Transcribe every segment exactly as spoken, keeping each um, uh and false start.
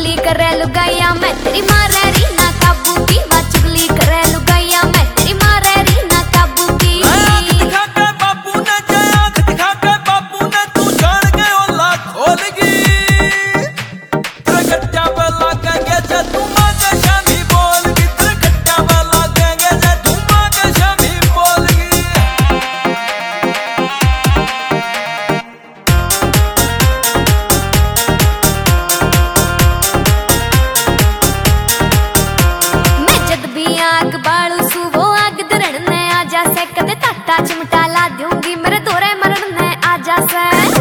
चुगली करे लुगाइया मैं तेरी मारे रीना काबू की, वा चुगली करे लुगाइया मैं तेरी मारे रीना काबू की। आँख दिखा के बापू ने जे आँख दिखा के बापू ने तू जान के ओला खोलगी। तेरे कट्टा पे लागेंगे जे तू माँ के शामी बोलगी। तेरे कट्टा पे लागेंगे जे तू माँ के शामी बोलगी। मैं जद भी आग बालू सू वो आग धरण ने आजा से, कदे ताता चिमटा ला दूंगी मेरे तोरे मरण ने आजा से।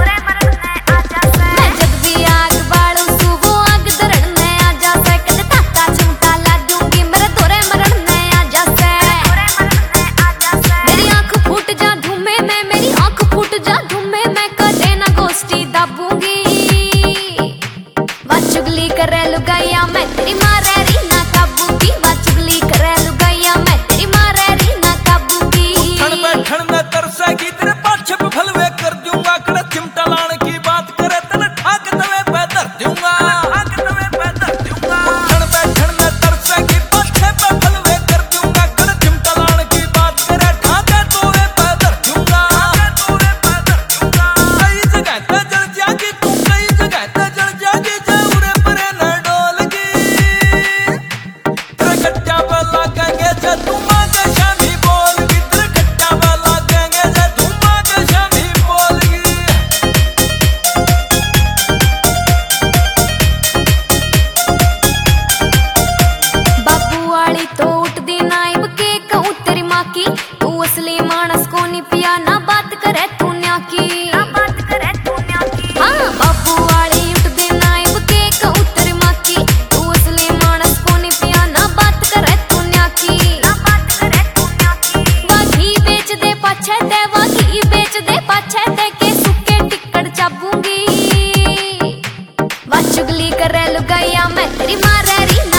मैं जद भी आग बालू सू वो आग धरण ने आजा से, कदे ताता चिमटा ला दूंगी मेरे तोरे मरण ने आजा से। मेरी आंख फूट जा धुमे में, मेरी आंख फूट जा धुमे में, कदे ना गोष्ठी दाबूंगी। वा चुगली करे लुगाइया मैं तेरी मारे रीना काबू की, वा चुगली करे लुगाइया मैं तेरी मारे रीना काबू की। उठन बैठन में तरसेगी तेरे पाछे पे भलवे कर दूंगा। कड़े चिमटा लाने की बात करे तेरे ठाक तवे पे धर दूंगा। ठाक तवे पे धर दूंगा। उठन बैठन में तरसेगी पाछे पे भलवे कर दूंगा। कड़े चिमटा लाने की बात करे ठाक तवे पे धर दूंगा। तवे पे धर दूंगा। कई जगह ते जल जागी तू, कई जगह ते जल जागी जे उरे परे न डोलगी। तेरे कट्टा पे लागेंगे जे तू माँ के शामी बोलगी। तेरे कट्टा पे लागेंगे जे तू माँ के शामी बोलगी। बाबू वाली तो उठदी नाइब के कहूँ तेरी माँ की, तू असली मानस को नहीं पिया ना बात करे तू न्या की। हाँ बाबू वाली उठदी नाइब के कहूँ तेरी माँ की, तू असली मानस को नहीं पिया ना बात करे तू न्या की। वाघी बेच दे पाछे ते, वाघी बेच दे पाछे ते के सुके टिक्कड़ चाबूंगी। वा चुगली करे लुगाइया मैं तेरी मारे रीना